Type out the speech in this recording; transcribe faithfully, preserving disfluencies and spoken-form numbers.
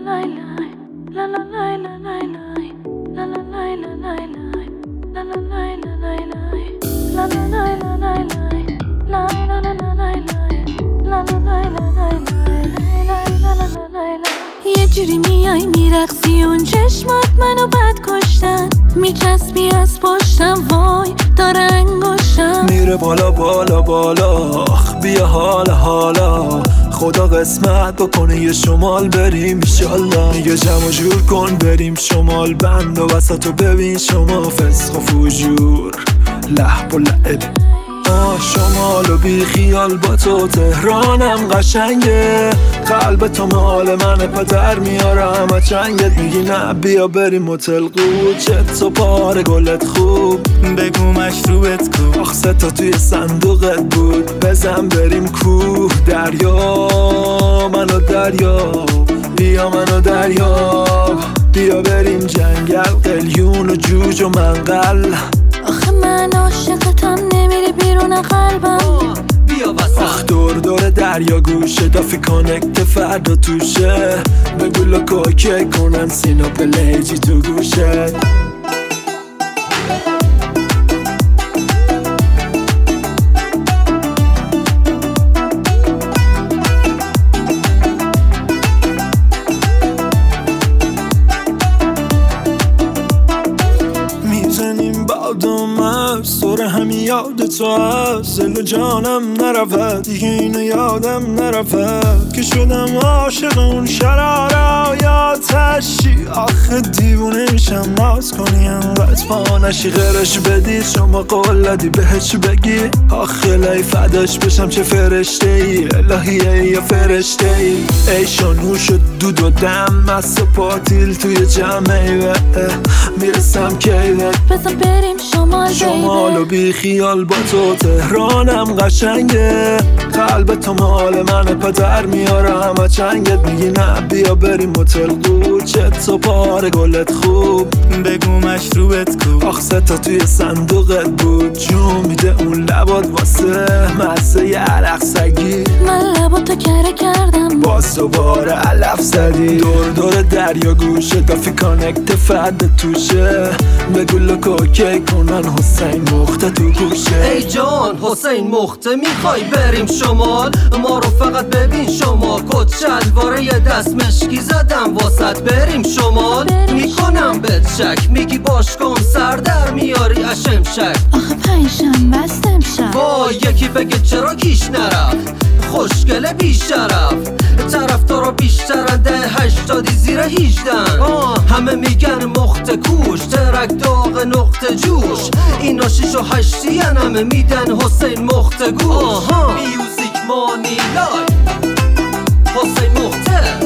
یه جوری میای میرقصی اون چشمات منو بد کشتن، میچسبی از پشتم وای داره انگشتم میره بالا بالا بالا. آخ بیا حالا حالا خدا قسمت بکنه یه شمال بریم ایشالله. میگه جمع جور کن بریم شمال بند و وسطو ببین شما فسق و فجور لحب و لعب. آه شمال و بی خیال با تو تهرانم قشنگه، قلب تو مال منه پدر میاره همه چنگت. میگی نه بیا بریم هتل قوچت و پاره گلت خوب بگو مشروبت کو. آخ سه تا توی صندوقت بود بزن بریم کوه دریا منو دریا بیا منو دریاب بیا بریم جنگل قلیون و جوج و منقل. آخه من عاشقتم نمیری بیرون قلبم بیا واسه آخ دور دور دریا گوشه دافی کانکت فردا توشه بگو لکو که کنن سینا پلیجی تو گوشه. میزنیم بادم هست سر همی یاد تو هست دل و جانم نرفت دیگه اینو یادم نرفت که شدم عاشق اون شرارا یا تشی. آخه دیوونه میشم ناز کنی انقدر پا نشی غیرش بدی شما قول دادی بهش بگی آخه لای فداش بشم چه فرشته ای الهیه یا فرشته ای. ای شانوش و دود و دم مست و پاتیل توی جمعه میرسم کیوه بذار بریم شمال شمال و بی خیال با تو تهرانم قشنگه، قلب تو مال منه پدر میاره همه چنگت. میگی نه بیا بریم هتل قوچت و پاره گلت خوب بگو مشروبت کو. آخ سه تا توی صندوقت بود جو میده اون لبات واسه مزه ی عرق سگی. من لباتو کره کردم باز دوباره علف زدی دور دور دریا گوشه دافی کانکت فرد توشه بگو لکو که کنن حسین مخته تو گوشه. ای جان حسین مخته میخوای بریم شمال ما رو فقط ببین شما کت شلواره یه دست مشکی زدم واسط بریم شمال میکنم بهت شک میگی باش کن سر در میاری اشمشک. آخه پنجشنبه است امشب وای یکی بگه چرا کیش نرفت خوشگله بیشرف طرفدارا بیشترن ده هشتادی زیر هیجدن. همه میگن مخت کوش ترک داغ نقطه جوش اینا شیش و هشتی همه میدن حسین مخت گوش. میوزیک مانی لای حسین مخته